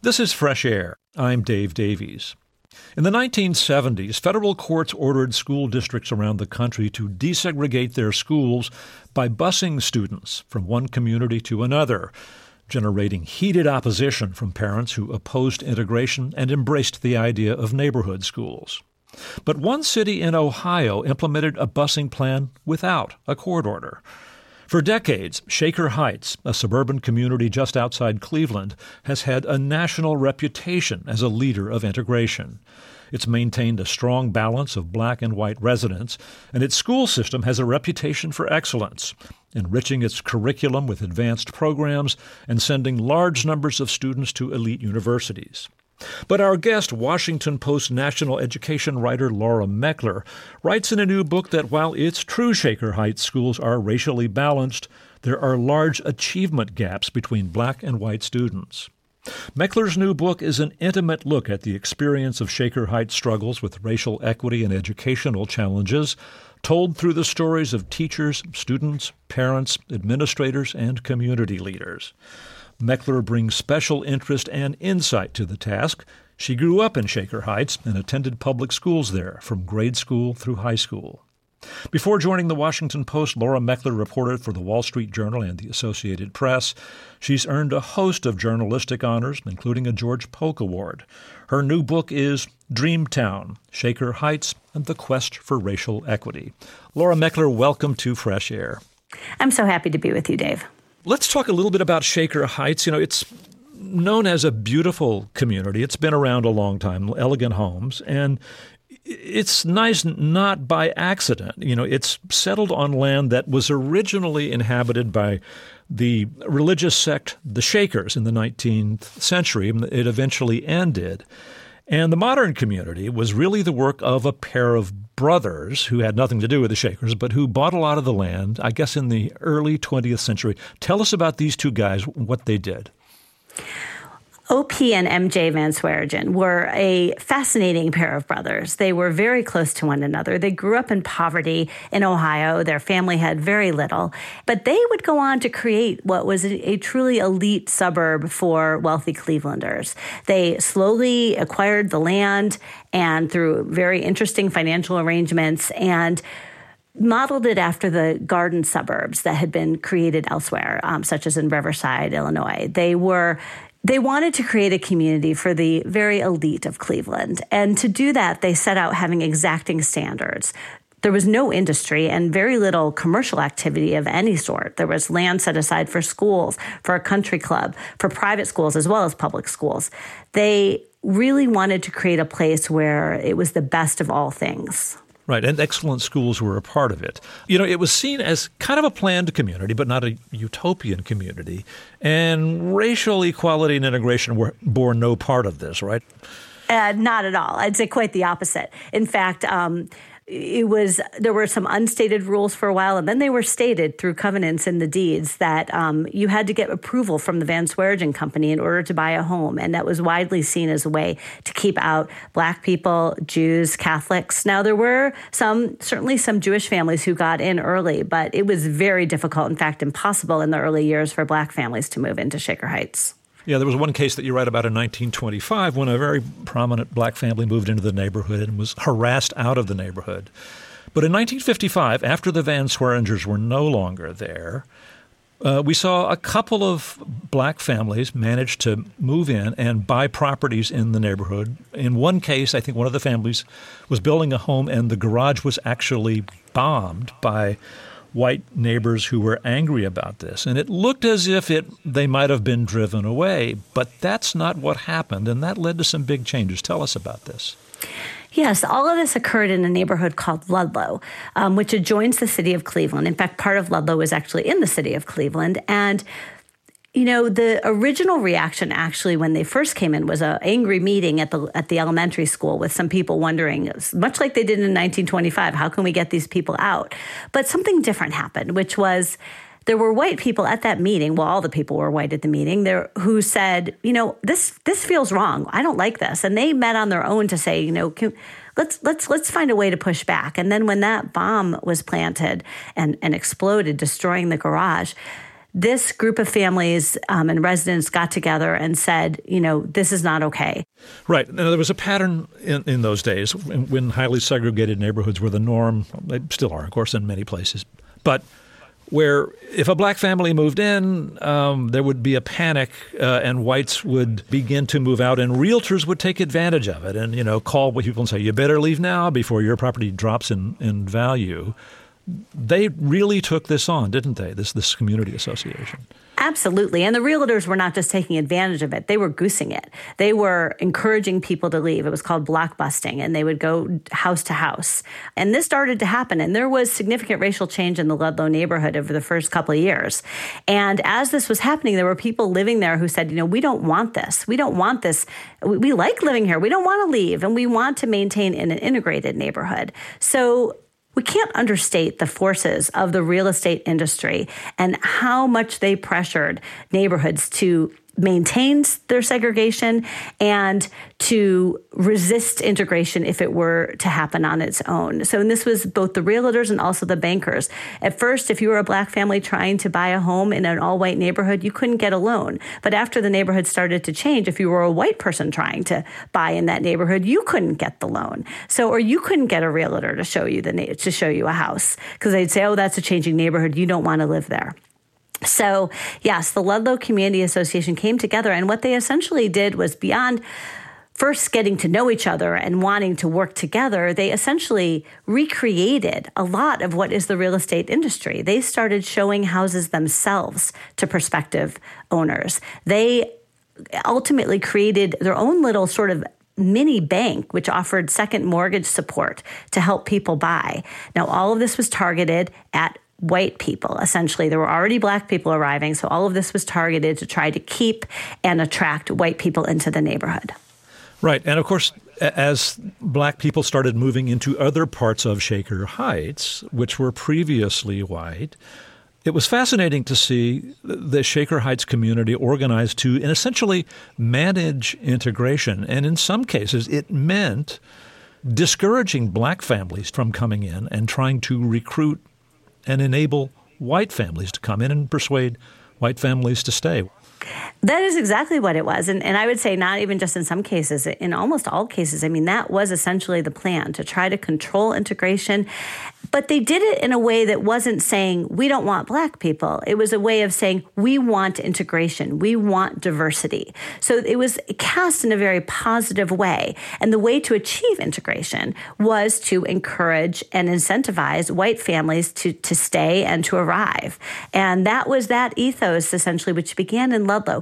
This is Fresh Air. I'm Dave Davies. In the 1970s, federal courts ordered school districts around the country to desegregate their schools by busing students from one community to another, generating heated opposition from parents who opposed integration and embraced the idea of neighborhood schools. But one city in Ohio implemented a busing plan without a court order. For decades, Shaker Heights, a suburban community just outside Cleveland, has had a national reputation as a leader of integration. It's maintained a strong balance of black and white residents, and its school system has a reputation for excellence, enriching its curriculum with advanced programs and sending large numbers of students to elite universities. But our guest, Washington Post national education writer Laura Meckler, writes in a new book that while it's true Shaker Heights schools are racially balanced, there are large achievement gaps between black and white students. Meckler's new book is an intimate look at the experience of Shaker Heights struggles with racial equity and educational challenges, told through the stories of teachers, students, parents, administrators, and community leaders. Meckler brings special interest and insight to the task. She grew up in Shaker Heights and attended public schools there from grade school through high school. Before joining the Washington Post, Laura Meckler reported for the Wall Street Journal and the Associated Press. She's earned a host of journalistic honors, including a George Polk Award. Her new book is Dreamtown, Shaker Heights, and the Quest for Racial Equity. Laura Meckler, welcome to Fresh Air. I'm so happy to be with you, Dave. Let's talk a little bit about Shaker Heights. It's known as a beautiful community. It's been around a long time, elegant homes, and it's nice not by accident. It's settled on land that was originally inhabited by the religious sect, the Shakers, in the 19th century. It eventually ended. And the modern community was really the work of a pair of brothers who had nothing to do with the Shakers, but who bought a lot of the land, I guess, in the early 20th century. Tell us about these two guys, what they did. O.P. and M.J. Van Sweringen were a fascinating pair of brothers. They were very close to one another. They grew up in poverty in Ohio. Their family had very little. But they would go on to create what was a truly elite suburb for wealthy Clevelanders. They slowly acquired the land and through very interesting financial arrangements and modeled it after the garden suburbs that had been created elsewhere, such as in Riverside, Illinois. They wanted to create a community for the very elite of Cleveland. And to do that, they set out having exacting standards. There was no industry and very little commercial activity of any sort. There was land set aside for schools, for a country club, for private schools as well as public schools. They really wanted to create a place where it was the best of all things. Right, and excellent schools were a part of it. It was seen as kind of a planned community, but not a utopian community. And racial equality and integration bore no part of this, right? Not at all. I'd say quite the opposite. In fact, there were some unstated rules for a while, and then they were stated through covenants in the deeds that you had to get approval from the Van Sweringen Company in order to buy a home, and that was widely seen as a way to keep out Black people, Jews, Catholics. Now, there were certainly some Jewish families who got in early, but it was very difficult, in fact, impossible in the early years for Black families to move into Shaker Heights. Yeah, there was one case that you write about in 1925 when a very prominent Black family moved into the neighborhood and was harassed out of the neighborhood. But in 1955, after the Van Sweringers were no longer there, we saw a couple of Black families manage to move in and buy properties in the neighborhood. In one case, I think one of the families was building a home and the garage was actually bombed by white neighbors who were angry about this. And it looked as if they might have been driven away, but that's not what happened, and that led to some big changes. Tell us about this. Yes, all of this occurred in a neighborhood called Ludlow, which adjoins the city of Cleveland. In fact, part of Ludlow is actually in the city of Cleveland. And the original reaction actually when they first came in was an angry meeting at the elementary school with some people wondering, much like they did in 1925, how can we get these people out? But something different happened, which was there were white people at that meeting. Well, all the people were white at the meeting there who said, this feels wrong. I don't like this. And they met on their own to say, let's find a way to push back. And then when that bomb was planted and exploded, destroying the garage, this group of families and residents got together and said, this is not okay. Right. Now, there was a pattern in those days when highly segregated neighborhoods were the norm. They still are, of course, in many places. But where if a black family moved in, there would be a panic and whites would begin to move out and realtors would take advantage of it and, call people and say, you better leave now before your property drops in value. They really took this on, didn't they, this community association? Absolutely. And the realtors were not just taking advantage of it. They were goosing it. They were encouraging people to leave. It was called blockbusting, and they would go house to house. And this started to happen. And there was significant racial change in the Ludlow neighborhood over the first couple of years. And as this was happening, there were people living there who said, we don't want this. We don't want this. We like living here. We don't want to leave. And we want to maintain in an integrated neighborhood. So we can't understate the forces of the real estate industry and how much they pressured neighborhoods to maintain their segregation and to resist integration if it were to happen on its own. So, and this was both the realtors and also the bankers. At first, if you were a black family trying to buy a home in an all-white neighborhood, you couldn't get a loan. But after the neighborhood started to change, if you were a white person trying to buy in that neighborhood, you couldn't get the loan. So, or you couldn't get a realtor to show you a house because they'd say, oh, that's a changing neighborhood. You don't want to live there. So, yes, the Ludlow Community Association came together, and what they essentially did was beyond first getting to know each other and wanting to work together, they essentially recreated a lot of what is the real estate industry. They started showing houses themselves to prospective owners. They ultimately created their own little sort of mini bank, which offered second mortgage support to help people buy. Now, all of this was targeted at white people. Essentially, there were already black people arriving, so all of this was targeted to try to keep and attract white people into the neighborhood. Right. And of course, as black people started moving into other parts of Shaker Heights, which were previously white, it was fascinating to see the Shaker Heights community organized to essentially manage integration. And in some cases, it meant discouraging black families from coming in and trying to recruit and enable white families to come in and persuade white families to stay. That is exactly what it was. And I would say not even just in some cases, in almost all cases. I mean, that was essentially the plan, to try to control integration. But they did it in a way that wasn't saying, we don't want black people. It was a way of saying, we want integration. We want diversity. So it was cast in a very positive way. And the way to achieve integration was to encourage and incentivize white families to stay and to arrive. And that was that ethos, essentially, which began in Ludlow,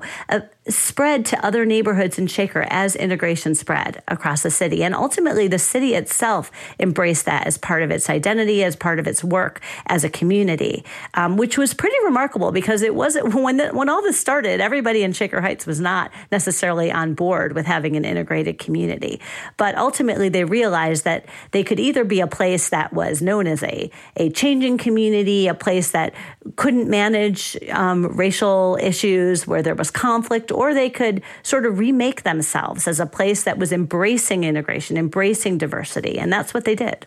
spread to other neighborhoods in Shaker as integration spread across the city. And ultimately, the city itself embraced that as part of its identity, as part of its work as a community, which was pretty remarkable because it wasn't when all this started, everybody in Shaker Heights was not necessarily on board with having an integrated community. But ultimately, they realized that they could either be a place that was known as a changing community, a place that couldn't manage racial issues where there was conflict, or they could sort of remake themselves as a place that was embracing integration, embracing diversity. And that's what they did.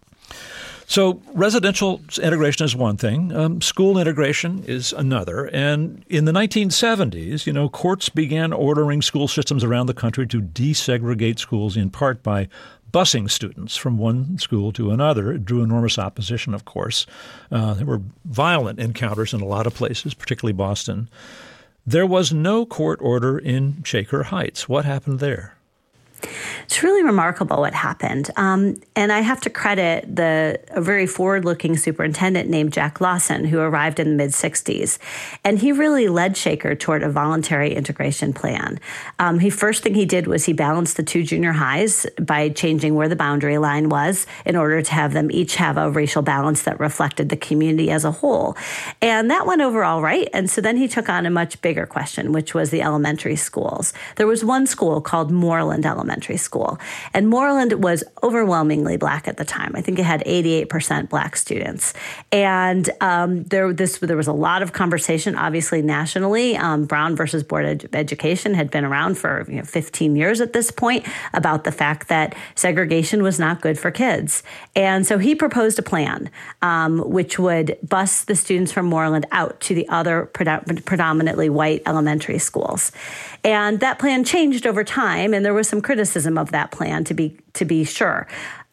So residential integration is one thing. School integration is another. And in the 1970s, courts began ordering school systems around the country to desegregate schools, in part by busing students from one school to another. It drew enormous opposition, of course. There were violent encounters in a lot of places, particularly Boston. There was no court order in Shaker Heights. What happened there? It's really remarkable what happened. And I have to credit a very forward-looking superintendent named Jack Lawson, who arrived in the mid-'60s. And he really led Shaker toward a voluntary integration plan. First thing he did was he balanced the two junior highs by changing where the boundary line was in order to have them each have a racial balance that reflected the community as a whole. And that went over all right. And so then he took on a much bigger question, which was the elementary schools. There was one school called Moreland Elementary school. And Moreland was overwhelmingly Black at the time. I think it had 88% Black students. And there was a lot of conversation, obviously nationally. Brown versus Board of Education had been around for 15 years at this point about the fact that segregation was not good for kids. And so he proposed a plan which would bus the students from Moreland out to the other predominantly white elementary schools. And that plan changed over time, and there was some criticism of that plan, to be sure,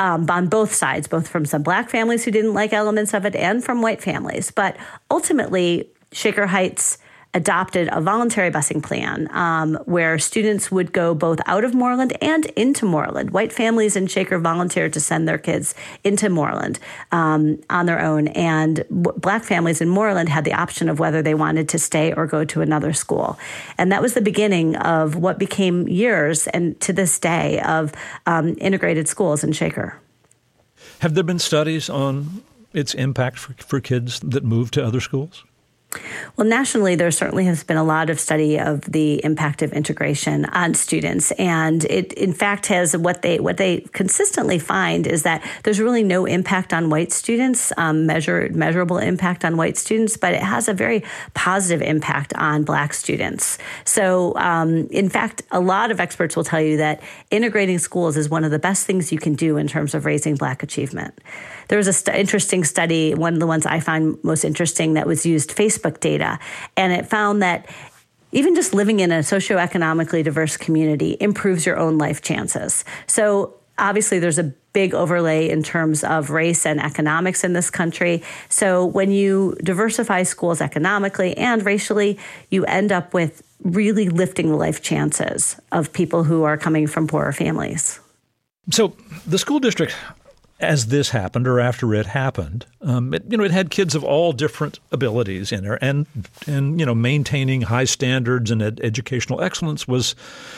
on both sides, both from some Black families who didn't like elements of it and from white families. But ultimately, Shaker Heights adopted a voluntary busing plan where students would go both out of Moreland and into Moreland. White families in Shaker volunteered to send their kids into Moreland on their own, and Black families in Moreland had the option of whether they wanted to stay or go to another school. And that was the beginning of what became years, and to this day, of integrated schools in Shaker. Have there been studies on its impact for kids that moved to other schools? Well, nationally, there certainly has been a lot of study of the impact of integration on students. And it, in fact, has what they consistently find is that there's really no impact on white students, measurable impact on white students, but it has a very positive impact on Black students. So, in fact, a lot of experts will tell you that integrating schools is one of the best things you can do in terms of raising Black achievement. There was an interesting study, one of the ones I find most interesting, that was used Facebook data, and it found that even just living in a socioeconomically diverse community improves your own life chances. So obviously there's a big overlay in terms of race and economics in this country. So when you diversify schools economically and racially, you end up with really lifting the life chances of people who are coming from poorer families. So the school district, as this happened or after it happened, it had kids of all different abilities in there, and maintaining high standards and educational excellence was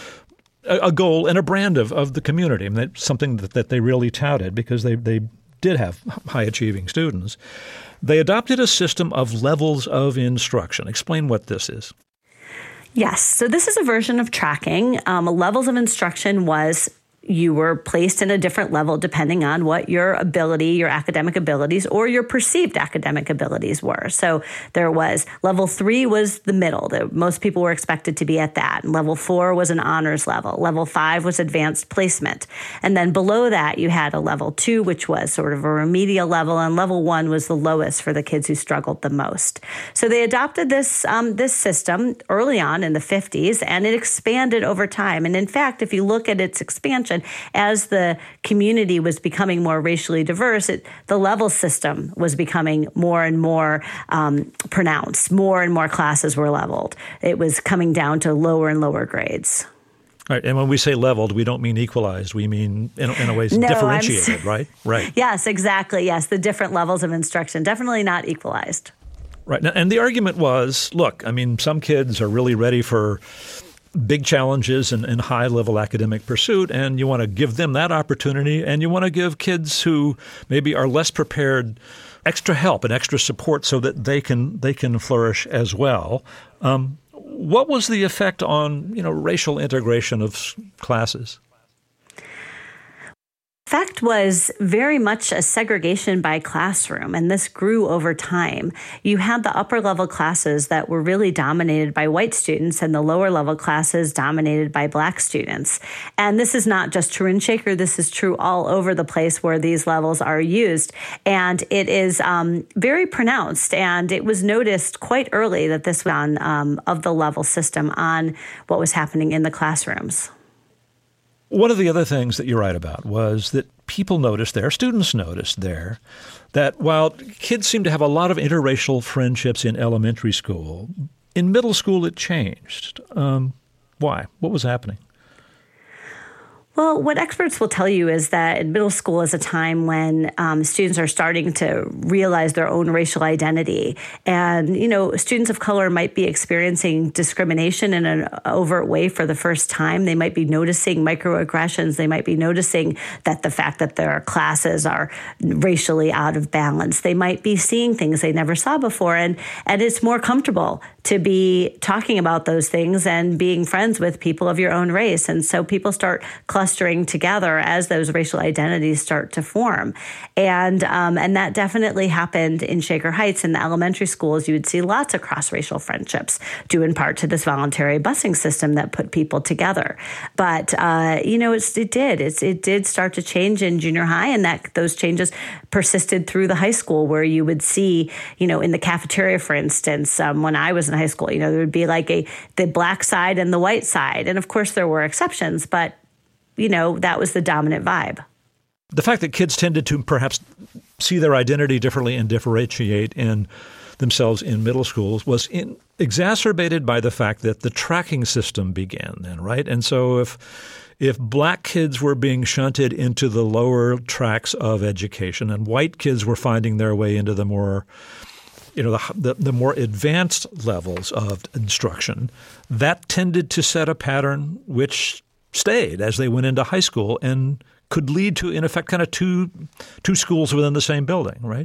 a goal and a brand of the community. I mean, that's something that they really touted because they did have high achieving students. They adopted a system of levels of instruction. Explain what this is. Yes. So this is a version of tracking. Levels of instruction was you were placed in a different level depending on what your ability, your academic abilities, or your perceived academic abilities were. So there was level 3 was the middle. Most people were expected to be at that. And level 4 was an honors level. Level 5 was advanced placement. And then below that, you had a level 2, which was sort of a remedial level. And level 1 was the lowest for the kids who struggled the most. So they adopted this system early on in the 50s, and it expanded over time. And in fact, if you look at its expansion, as the community was becoming more racially diverse, the level system was becoming more and more pronounced. More and more classes were leveled. It was coming down to lower and lower grades. Right. And when we say leveled, we don't mean equalized. We mean, in a way, differentiated, right? Right. Yes, exactly. Yes, the different levels of instruction, definitely not equalized. Right. And the argument was, look, I mean, some kids are really ready for big challenges and high-level academic pursuit, and you want to give them that opportunity, and you want to give kids who maybe are less prepared extra help and extra support so that they can flourish as well. What was the effect on racial integration of classes? Effect was very much a segregation by classroom, and this grew over time. You had the upper level classes that were really dominated by white students and the lower level classes dominated by Black students. And this is not just true in Shaker. This is true all over the place where these levels are used. And it is very pronounced, and it was noticed quite early that this was on of the level system on what was happening in the classrooms. One of the other things that you write about was that students noticed there, that while kids seem to have a lot of interracial friendships in elementary school, in middle school it changed. Why? What was happening? Well, what experts will tell you is that middle school is a time when students are starting to realize their own racial identity. And, students of color might be experiencing discrimination in an overt way for the first time. They might be noticing microaggressions. They might be noticing that the fact that their classes are racially out of balance. They might be seeing things they never saw before. And it's more comfortable to be talking about those things and being friends with people of your own race. And so people start clustering clustering together as those racial identities start to form. And that definitely happened in Shaker Heights. In the elementary schools, you would see lots of cross-racial friendships, due in part to this voluntary busing system that put people together. But, it did start to change in junior high, and that those changes persisted through the high school, where you would see, in the cafeteria, for instance, when I was in high school, there would be like the black side and the white side. And of course, there were exceptions, but, that was the dominant vibe. The fact that kids tended to perhaps see their identity differently and differentiate in themselves in middle schools was exacerbated by the fact that the tracking system began then, right? And so if black kids were being shunted into the lower tracks of education and white kids were finding their way into the more the more advanced levels of instruction, that tended to set a pattern which stayed as they went into high school and could lead to, in effect, kind of two schools within the same building, right?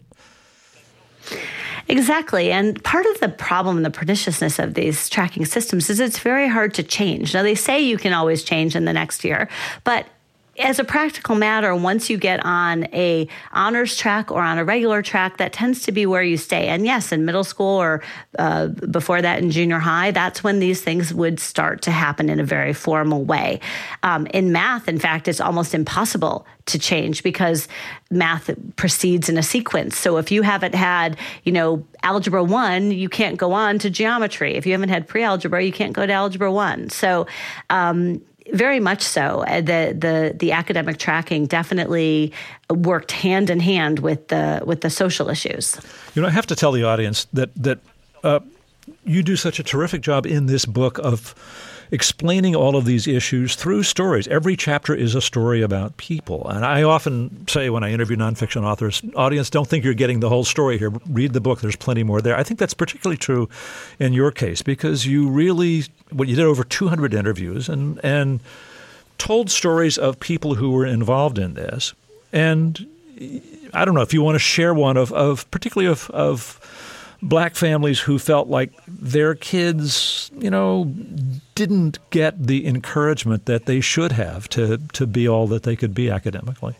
Exactly. And part of the problem and the perniciousness of these tracking systems is it's very hard to change. Now, they say you can always change in the next year, but as a practical matter, once you get on a honors track or on a regular track, that tends to be where you stay. And yes, in middle school or before that in junior high, that's when these things would start to happen in a very formal way. In math, in fact, it's almost impossible to change because math proceeds in a sequence. So if you haven't had, algebra 1, you can't go on to geometry. If you haven't had pre-algebra, you can't go to algebra 1. So, very much so. The academic tracking definitely worked hand in hand with the social issues. I have to tell the audience that you do such a terrific job in this book of explaining all of these issues through stories. Every chapter is a story about people. And I often say when I interview nonfiction authors, audience, don't think you're getting the whole story here. Read the book. There's plenty more there. I think that's particularly true in your case because you did over 200 interviews and told stories of people who were involved in this. And I don't know if you want to share one of particularly of black families who felt like their kids, didn't get the encouragement that they should have to be all that they could be academically.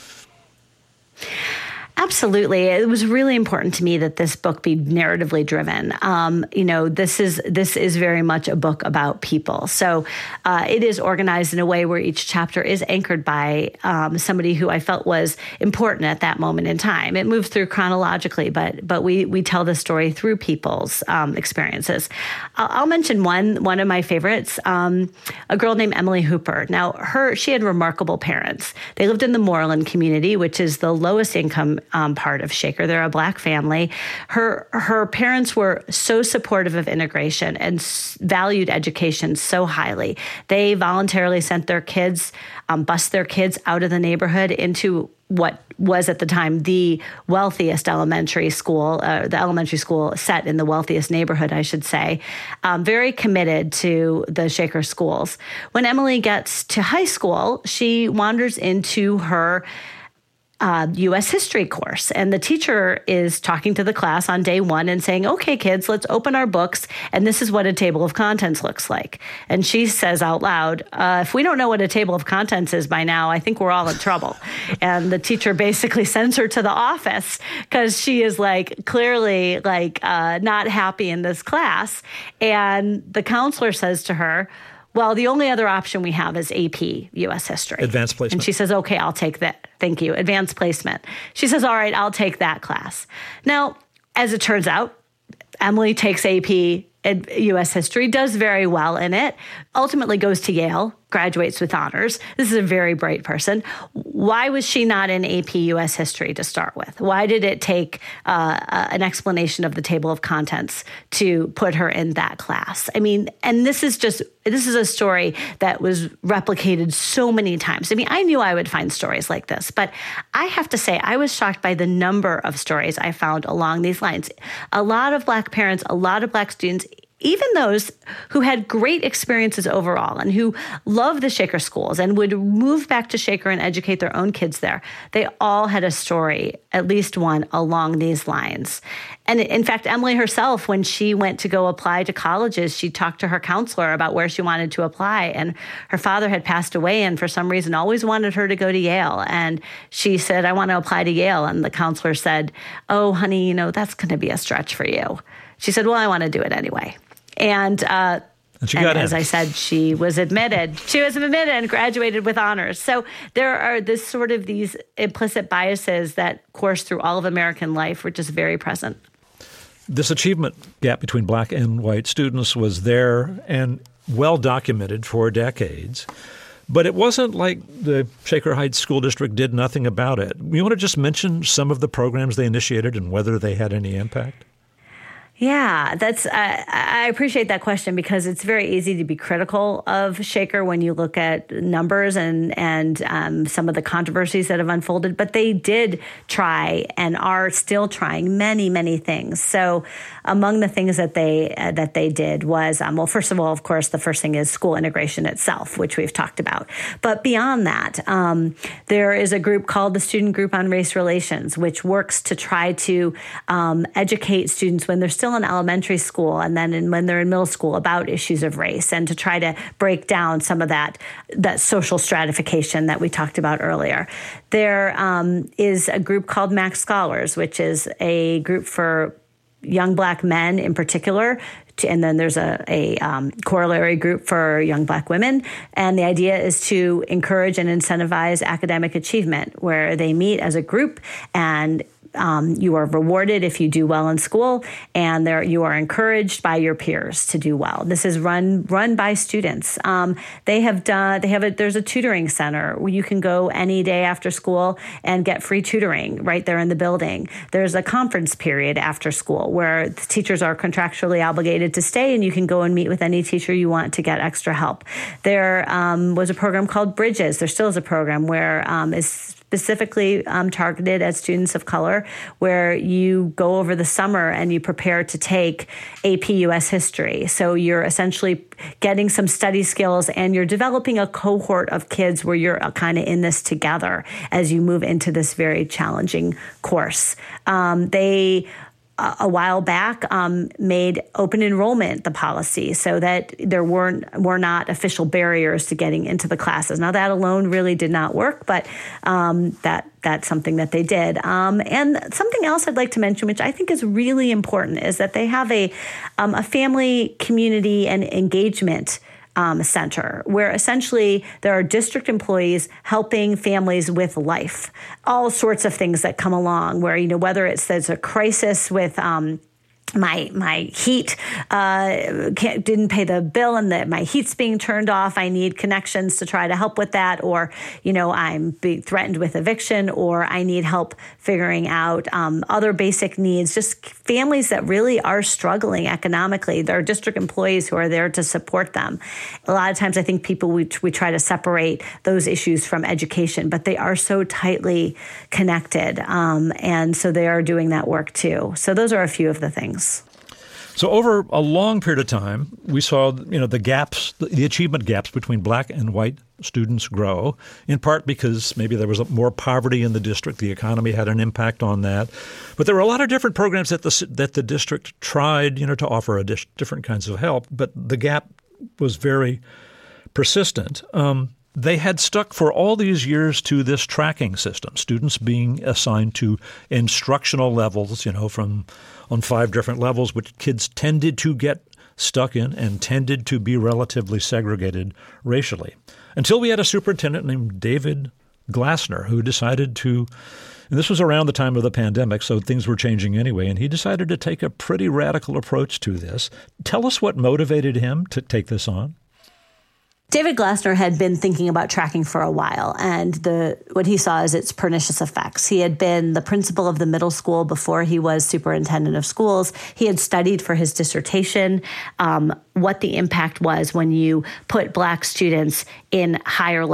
Absolutely. It was really important to me that this book be narratively driven. This is very much a book about people. So it is organized in a way where each chapter is anchored by somebody who I felt was important at that moment in time. It moves through chronologically, but we tell the story through people's experiences. I'll mention one of my favorites, a girl named Emily Hooper. Now, she had remarkable parents. They lived in the Moreland community, which is the lowest income part of Shaker. They're a black family. Her parents were so supportive of integration and valued education so highly. They voluntarily sent their kids, bused their kids out of the neighborhood into what was at the time the wealthiest elementary school, the elementary school set in the wealthiest neighborhood, I should say, very committed to the Shaker schools. When Emily gets to high school, she wanders into her U.S. history course. And the teacher is talking to the class on day one and saying, okay, kids, let's open our books. And this is what a table of contents looks like. And she says out loud, if we don't know what a table of contents is by now, I think we're all in trouble. And the teacher basically sends her to the office because she is clearly not happy in this class. And the counselor says to her, well, the only other option we have is AP U.S. history. Advanced placement. And she says, okay, I'll take that. Thank you. Advanced placement. She says, all right, I'll take that class. Now, as it turns out, Emily takes AP U.S. history, does very well in it, ultimately goes to Yale, graduates with honors. This is a very bright person. Why was she not in AP U.S. history to start with? Why did it take an explanation of the table of contents to put her in that class? I mean, and this is a story that was replicated so many times. I mean, I knew I would find stories like this, but I have to say I was shocked by the number of stories I found along these lines. A lot of Black parents, a lot of Black students, even those who had great experiences overall and who loved the Shaker schools and would move back to Shaker and educate their own kids there, they all had a story, at least one, along these lines. And in fact, Emily herself, when she went to go apply to colleges, she talked to her counselor about where she wanted to apply. And her father had passed away and for some reason always wanted her to go to Yale. And she said, I want to apply to Yale. And the counselor said, oh, honey, that's going to be a stretch for you. She said, well, I want to do it anyway. And she got in. As I said, she was admitted. She was admitted and graduated with honors. So there are these implicit biases that course through all of American life, which is very present. This achievement gap between black and white students was there and well documented for decades. But it wasn't like the Shaker Heights School District did nothing about it. You want to just mention some of the programs they initiated and whether they had any impact? Yeah, I appreciate that question because it's very easy to be critical of Shaker when you look at numbers and some of the controversies that have unfolded. But they did try and are still trying many, many things. So among the things that they did was, well, first of all, of course, the first thing is school integration itself, which we've talked about. But beyond that, there is a group called the Student Group on Race Relations, which works to try to educate students when they're still in elementary school and then when they're in middle school about issues of race and to try to break down some of that social stratification that we talked about earlier. There is a group called Max Scholars, which is a group for young black men in particular. And then there's a corollary group for young black women. And the idea is to encourage and incentivize academic achievement, where they meet as a group and you are rewarded if you do well in school, and you are encouraged by your peers to do well. This is run by students. There's a tutoring center where you can go any day after school and get free tutoring right there in the building. There's a conference period after school where the teachers are contractually obligated to stay, and you can go and meet with any teacher you want to get extra help. There was a program called Bridges. There still is a program where is specifically targeted at students of color, where you go over the summer and you prepare to take AP US history. So you're essentially getting some study skills and you're developing a cohort of kids where you're kind of in this together as you move into this very challenging course. They a while back made open enrollment the policy so that there were not official barriers to getting into the classes. Now, that alone really did not work, but that's something that they did. And something else I'd like to mention, which I think is really important, is that they have a family, community, and engagement center, where essentially there are district employees helping families with life, all sorts of things that come along where, whether there's a crisis with my heat didn't pay the bill and my heat's being turned off. I need connections to try to help with that. Or, I'm being threatened with eviction, or I need help figuring out other basic needs, just families that really are struggling economically. There are district employees who are there to support them. A lot of times I think we try to separate those issues from education, but they are so tightly connected. And so they are doing that work too. So those are a few of the things. So over a long period of time, we saw, the gaps, the achievement gaps between black and white students grow, in part because maybe there was more poverty in the district. The economy had an impact on that. But there were a lot of different programs that the district tried, to offer different kinds of help. But the gap was very persistent. They had stuck for all these years to this tracking system, students being assigned to instructional levels, on 5 different levels, which kids tended to get stuck in and tended to be relatively segregated racially. Until we had a superintendent named David Glassner who decided to, and this was around the time of the pandemic, so things were changing anyway, and he decided to take a pretty radical approach to this. Tell us what motivated him to take this on. David Glassner had been thinking about tracking for a while, and what he saw is its pernicious effects. He had been the principal of the middle school before he was superintendent of schools. He had studied for his dissertation what the impact was when you put Black students in higher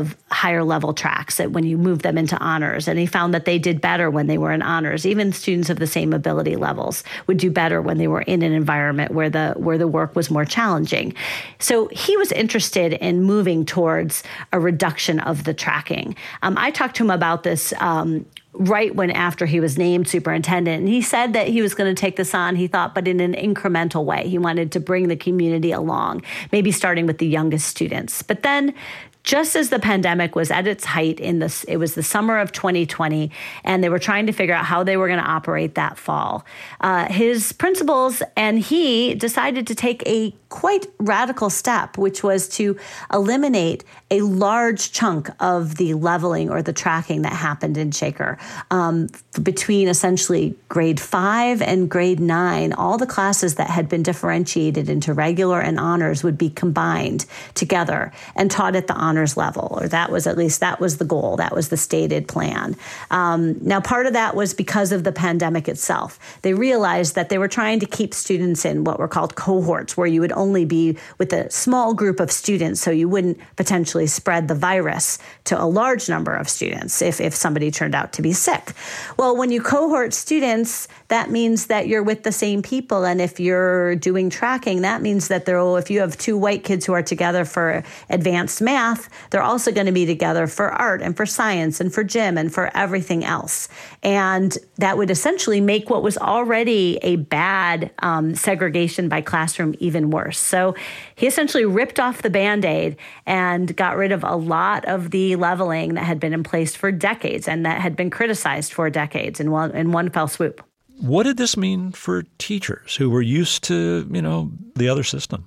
level tracks, that when you move them into honors. And he found that they did better when they were in honors. Even students of the same ability levels would do better when they were in an environment where the work was more challenging. So he was interested in moving towards a reduction of the tracking. I talked to him about this right after he was named superintendent. And he said that he was going to take this on, he thought, but in an incremental way. He wanted to bring the community along, maybe starting with the youngest students. But then just as the pandemic was at its height it was the summer of 2020, and they were trying to figure out how they were going to operate that fall. His principals and he decided to take a quite radical step, which was to eliminate a large chunk of the leveling or the tracking that happened in Shaker. Between essentially grade 5 and grade 9, all the classes that had been differentiated into regular and honors would be combined together and taught at the honors level, or that was the goal. That was the stated plan. Now, part of that was because of the pandemic itself. They realized that they were trying to keep students in what were called cohorts, where you would only be with a small group of students, so you wouldn't potentially spread the virus to a large number of students if somebody turned out to be sick. Well, when you cohort students, that means that you're with the same people. And if you're doing tracking, that means that if you have 2 white kids who are together for advanced math, they're also going to be together for art and for science and for gym and for everything else. And that would essentially make what was already a bad segregation by classroom even worse. So he essentially ripped off the Band-Aid and got rid of a lot of the leveling that had been in place for decades and that had been criticized for decades in one fell swoop. What did this mean for teachers who were used to, the other system?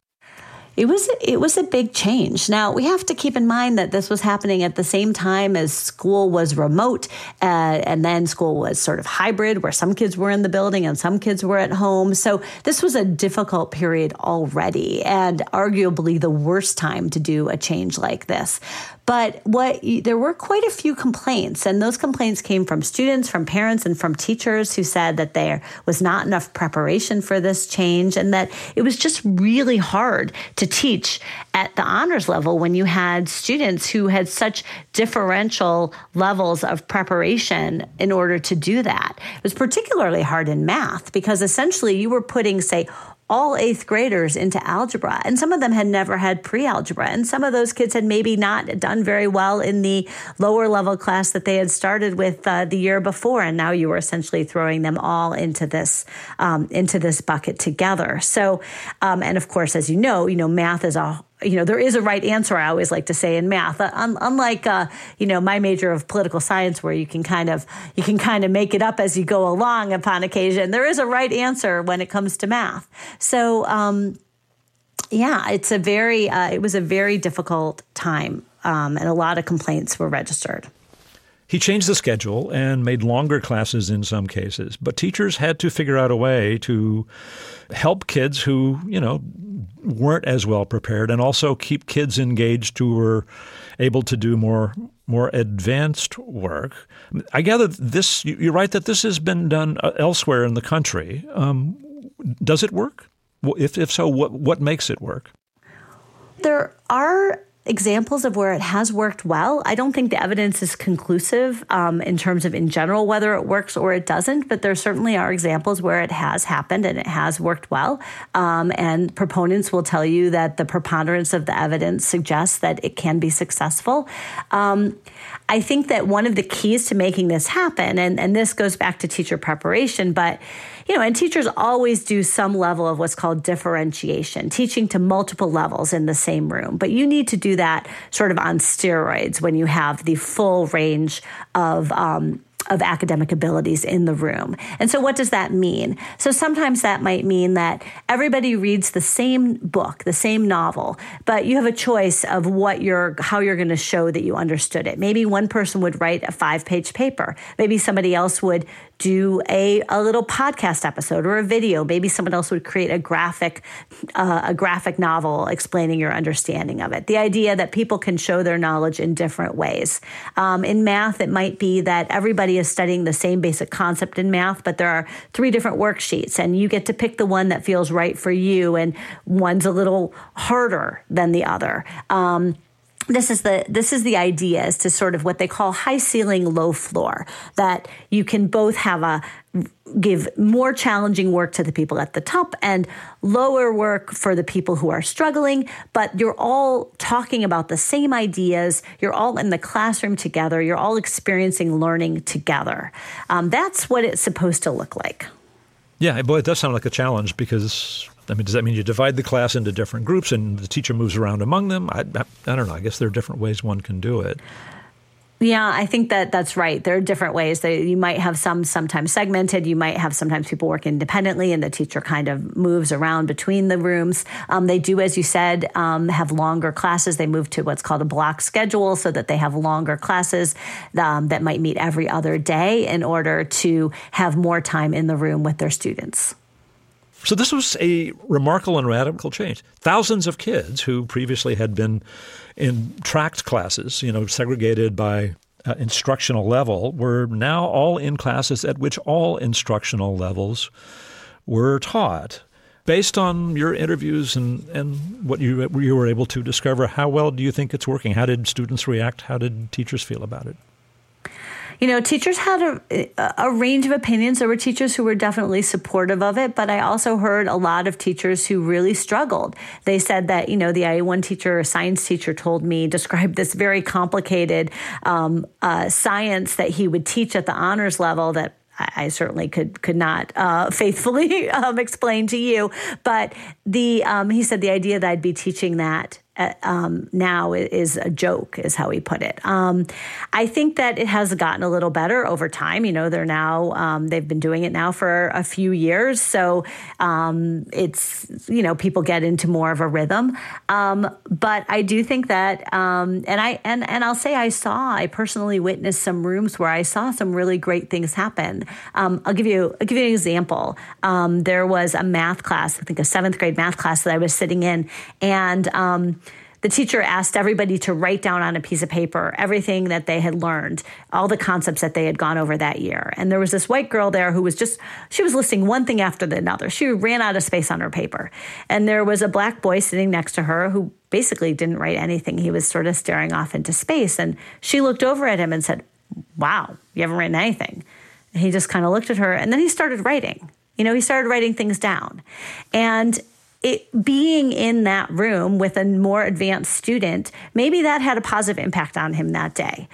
It was a big change. Now, we have to keep in mind that this was happening at the same time as school was remote, and then school was sort of hybrid, where some kids were in the building and some kids were at home. So this was a difficult period already, and arguably the worst time to do a change like this. But there were quite a few complaints, and those complaints came from students, from parents, and from teachers who said that there was not enough preparation for this change and that it was just really hard to teach at the honors level when you had students who had such differential levels of preparation in order to do that. It was particularly hard in math because essentially you were putting, say, all 8th graders into algebra, and some of them had never had pre-algebra, and some of those kids had maybe not done very well in the lower level class that they had started with the year before, and now you were essentially throwing them all into this bucket together. So, and of course, as you know, math is there is a right answer, I always like to say, in math. Unlike, my major of political science, where you can kind of make it up as you go along upon occasion, there is a right answer when it comes to math. So, it was a very difficult time, and a lot of complaints were registered. He changed the schedule and made longer classes in some cases, but teachers had to figure out a way to help kids who, weren't as well prepared, and also keep kids engaged who were able to do more advanced work. I gather you're right that this has been done elsewhere in the country. Does it work? If so, what makes it work? There are examples of where it has worked well. I don't think the evidence is conclusive in terms of, in general, whether it works or it doesn't, but there certainly are examples where it has happened and it has worked well. And proponents will tell you that the preponderance of the evidence suggests that it can be successful. I think that one of the keys to making this happen, and this goes back to teacher preparation, but and teachers always do some level of what's called differentiation, teaching to multiple levels in the same room. But you need to do that sort of on steroids when you have the full range of academic abilities in the room. And so what does that mean? So sometimes that might mean that everybody reads the same book, the same novel, but you have a choice of how you're going to show that you understood it. Maybe one person would write a 5-page paper. Maybe somebody else would do a little podcast episode or a video. Maybe someone else would create a graphic novel explaining your understanding of it. The idea that people can show their knowledge in different ways. In math, it might be that everybody everybody is studying the same basic concept in math, but there are 3 different worksheets, and you get to pick the one that feels right for you, and one's a little harder than the other. This is the idea, is to sort of what they call high ceiling, low floor, that you can both give more challenging work to the people at the top and lower work for the people who are struggling, but you're all talking about the same ideas. You're all in the classroom together. You're all experiencing learning together. That's what it's supposed to look like. Yeah, boy, it does sound like a challenge because, does that mean you divide the class into different groups and the teacher moves around among them? I don't know. I guess there are different ways one can do it. Yeah, I think that's right. There are different ways. You might have sometimes segmented. You might have sometimes people work independently and the teacher kind of moves around between the rooms. They do, as you said, have longer classes. They move to what's called a block schedule so that they have longer classes that might meet every other day in order to have more time in the room with their students. So this was a remarkable and radical change. Thousands of kids who previously had been in tracked classes, segregated by instructional level, were now all in classes at which all instructional levels were taught. Based on your interviews and what you were able to discover, how well do you think it's working? How did students react? How did teachers feel about it? Teachers had a range of opinions. There were teachers who were definitely supportive of it, but I also heard a lot of teachers who really struggled. They said that, one teacher, a science teacher, described this very complicated science that he would teach at the honors level that I certainly could not faithfully explain to you. But he said the idea that I'd be teaching that now is a joke, is how he put it. I think that it has gotten a little better over time. They've been doing it now for a few years. So it's, people get into more of a rhythm. But I do think that, and I'll say I personally witnessed some rooms where I saw some really great things happen. I'll give you an example. There was a math class, I think a 7th grade math class that I was sitting in, and the teacher asked everybody to write down on a piece of paper everything that they had learned, all the concepts that they had gone over that year. And there was this white girl there who was she was listing one thing after another. She ran out of space on her paper. And there was a black boy sitting next to her who basically didn't write anything. He was sort of staring off into space. And she looked over at him and said, "Wow, you haven't written anything." And he just kind of looked at her, and then he started writing. He started writing things down. And being in that room with a more advanced student, maybe that had a positive impact on him that day.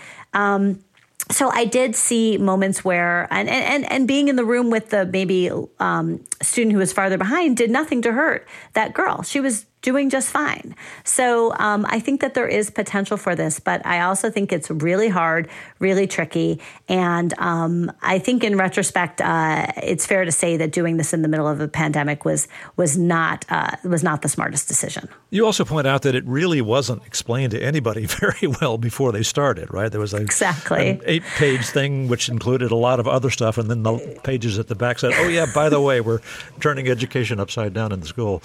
So I did see moments where, and being in the room with the maybe student who was farther behind did nothing to hurt that girl. She was doing just fine. So I think that there is potential for this, but I also think it's really hard, really tricky. And I think in retrospect, it's fair to say that doing this in the middle of a pandemic was not the smartest decision. You also point out that it really wasn't explained to anybody very well before they started, right? There was an 8-page thing which included a lot of other stuff, and then the pages at the back said, "Oh yeah, by the way, we're turning education upside down in the school."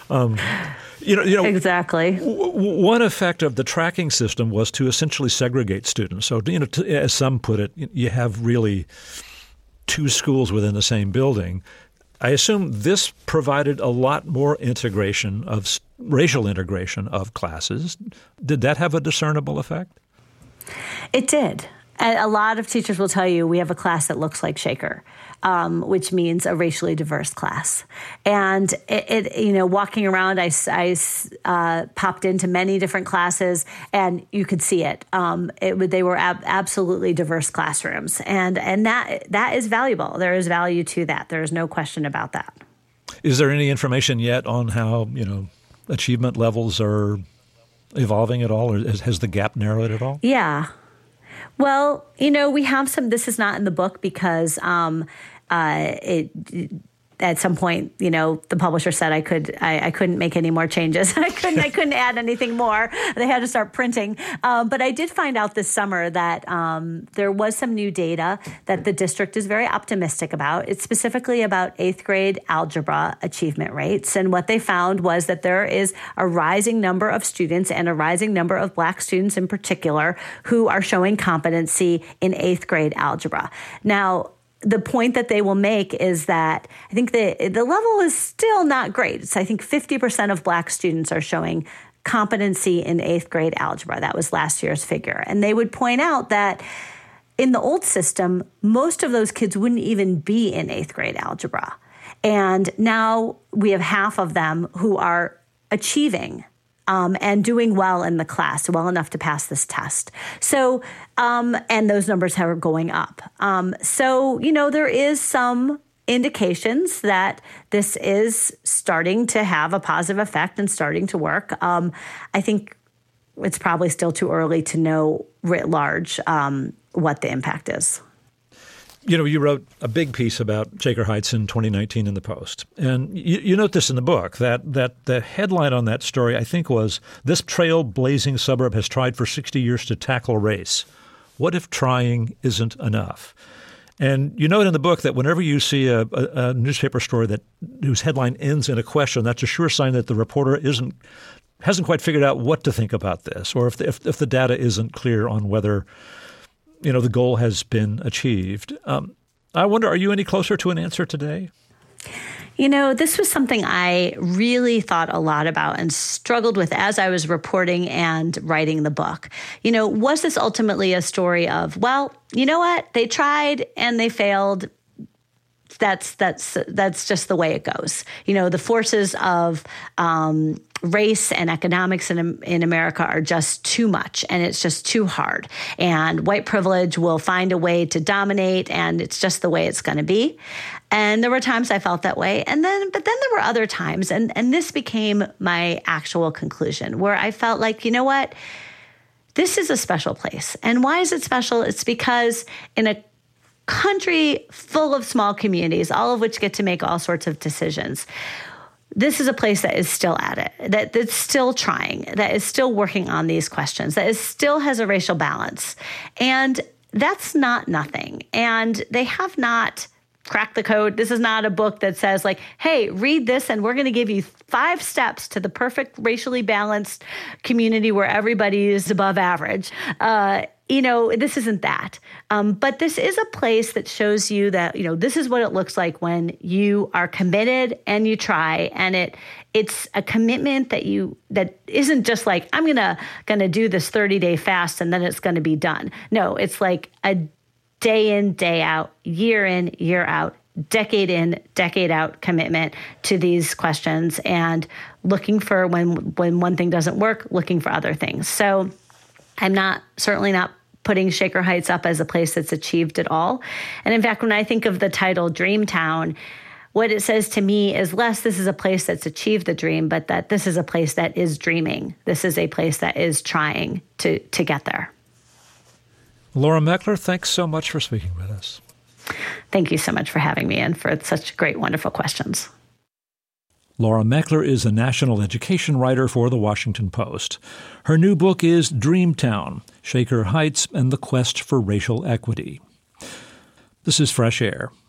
Exactly. One effect of the tracking system was to essentially segregate students. So, as some put it, you have really 2 schools within the same building. I assume this provided a lot more racial integration of classes. Did that have a discernible effect? It did. And a lot of teachers will tell you we have a class that looks like Shaker, which means a racially diverse class. And walking around, I popped into many different classes, and you could see it. They were absolutely diverse classrooms, and that is valuable. There is value to that. There is no question about that. Is there any information yet on how achievement levels are evolving at all, or has the gap narrowed at all? Yeah. Well, we have some. This is not in the book because at some point, the publisher said I couldn't make any more changes. I couldn't add anything more. They had to start printing. But I did find out this summer that there was some new data that the district is very optimistic about. It's specifically about 8th grade algebra achievement rates. And what they found was that there is a rising number of students, and a rising number of Black students in particular, who are showing competency in 8th grade algebra. Now, the point that they will make is that I think the level is still not great. It's, I think 50% of Black students are showing competency in 8th grade algebra. That was last year's figure. And they would point out that in the old system, most of those kids wouldn't even be in 8th grade algebra. And now we have half of them who are achieving and doing well in the class, well enough to pass this test. So, and those numbers are going up. So, there is some indications that this is starting to have a positive effect and starting to work. I think it's probably still too early to know writ large what the impact is. You wrote a big piece about Shaker Heights in 2019 in the Post. And you note this in the book, that the headline on that story, I think, was, "This trailblazing suburb has tried for 60 years to tackle race. What if trying isn't enough?" And you note in the book that whenever you see a newspaper story whose headline ends in a question, that's a sure sign that the reporter hasn't quite figured out what to think about this, or if the data isn't clear on whether the goal has been achieved. I wonder, are you any closer to an answer today? This was something I really thought a lot about and struggled with as I was reporting and writing the book. Was this ultimately a story of, well, you know what? They tried and they failed. That's just the way it goes. The forces of race and economics in America are just too much, and it's just too hard. And white privilege will find a way to dominate, and it's just the way it's going to be. And there were times I felt that way, but then there were other times, and this became my actual conclusion, where I felt like, you know what, this is a special place. And why is it special? It's because in a country full of small communities, all of which get to make all sorts of decisions, this is a place that is still at it, that's still trying, that is still working on these questions, that still has a racial balance. And that's not nothing. And they have not cracked the code. This is not a book that says, like, hey, read this and we're going to give you 5 steps to the perfect racially balanced community where everybody is above average. This isn't that. But this is a place that shows you that, this is what it looks like when you are committed and you try. And it's a commitment that isn't just like, I'm gonna do this 30-day fast and then it's going to be done. No, it's like a day in, day out, year in, year out, decade in, decade out commitment to these questions, and looking for when one thing doesn't work, looking for other things. So I'm certainly not putting Shaker Heights up as a place that's achieved it all. And in fact, when I think of the title Dreamtown, what it says to me is less this is a place that's achieved the dream, but that this is a place that is dreaming. This is a place that is trying to get there. Laura Meckler, thanks so much for speaking with us. Thank you so much for having me and for such great, wonderful questions. Laura Meckler is a national education writer for The Washington Post. Her new book is Dreamtown, Shaker Heights and the Quest for Racial Equity. This is Fresh Air.